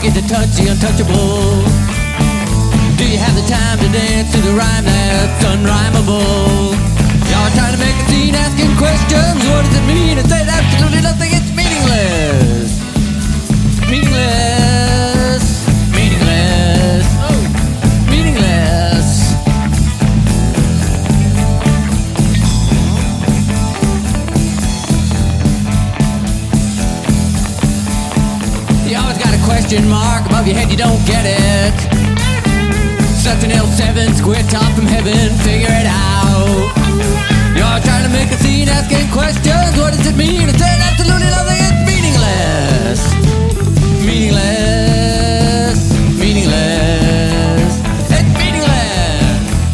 get to touch the untouchable? Do you have the time to dance to the rhyme that's unrhymable? Y'all are trying to make a scene, asking questions. What does it mean? It says absolutely nothing. It's meaningless. Meaningless. Meaningless. Oh, meaningless. You always got a question mark above your head, you don't get it. Such an L7, square top from heaven, figure it out. You're trying to make a scene, asking questions. What does it mean? It says absolutely nothing. It's meaningless. Meaningless. Meaningless. It's meaningless.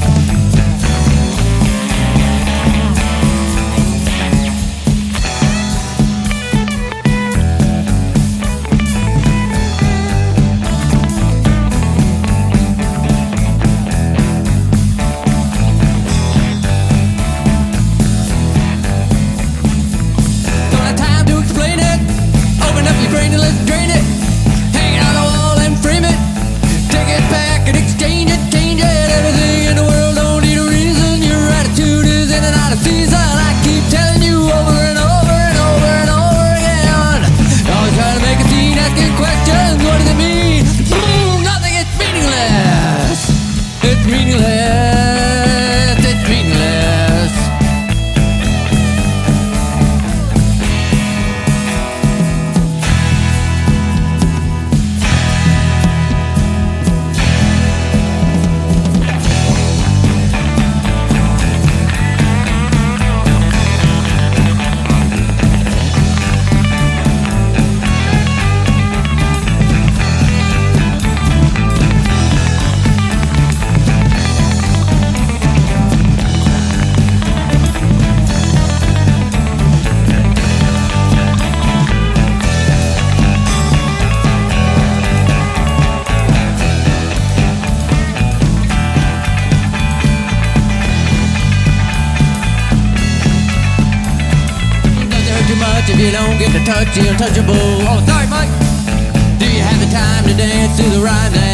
Brain and let's drain it. Hang it on the wall and frame it. Take it back and exchange it, change it. Everything in the world don't need a reason. Your attitude is in and out of season. I keep telling you over and over and over and over again. Always trying to make a scene, asking questions. What does it mean? Nothing. It's meaningless. It's meaningless. It's meaningless. If you don't get to touch the untouchable. Oh, sorry, Mike. Do you have the time to dance to the rhyme that